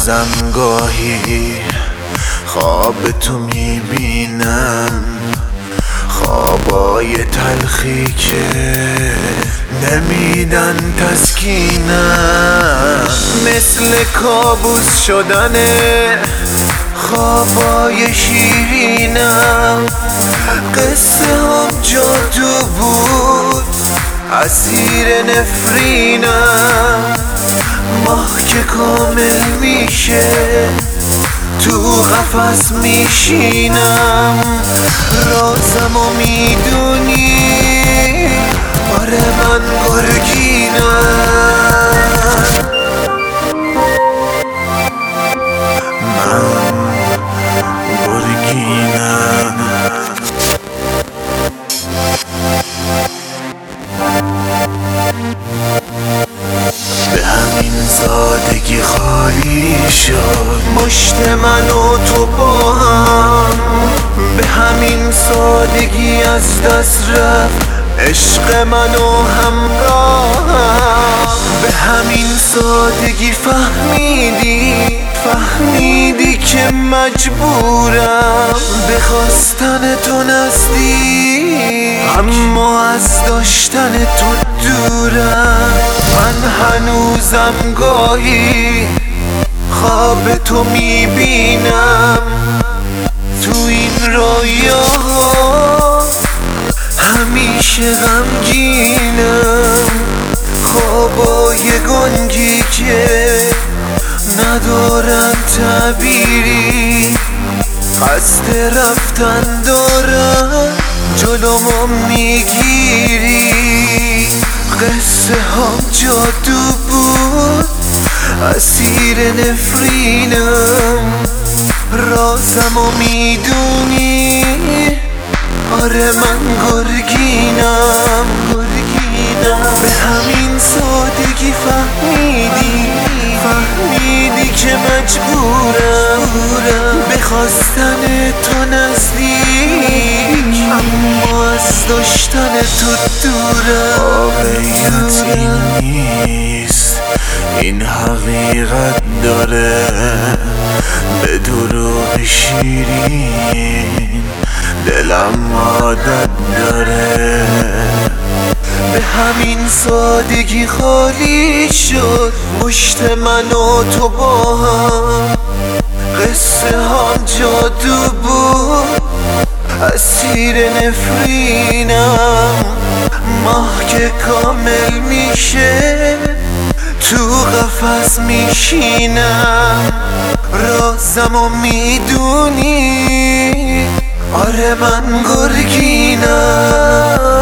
هنوزم گاهی خواب تو میبینم، خوابای تلخی که نمیدن تسکینم، مثل کابوس شدنه خوابای شیرینم. قصه هم جادو بود اسیر نفرینم، ماه که کامل میشه تو قفس میشینم. رازمو میدونی آره من گرگینم، من گرگینم. به همین سادگی خالی شد مشت من و تو با هم، به همین سادگی از دست رفت عشق من و همراهم، به همین سادگی فهمیدی که مجبورم به خواستن تو نزدیک، اما از داشتن تو دورم. من هنوزم گاهی خواب تو میبینم، تو این رویاها همیشه غمگینم. خوابای گنگی که ندارن تعبیری، قصد رفتن دارن جلومو میگیری. قصه هم جادو بود اسیر نفرینم، رازمو میدونی آره من گرگینم. به همین سادگی فهمیدی که مجبورم به خواستن تو نزدیک، اما از داشتن تو دورم. واقعیت این نیست، این حقیقت داره، به دروغ شیرین دلم عادت داره. به همین سادگی خالی شد مشت من و تو با هم، قصه هم جادو بود اسیر نفرینم. ماه که کامل میشه تو قفس میشینم، رازمو میدونی آره من گرگینم.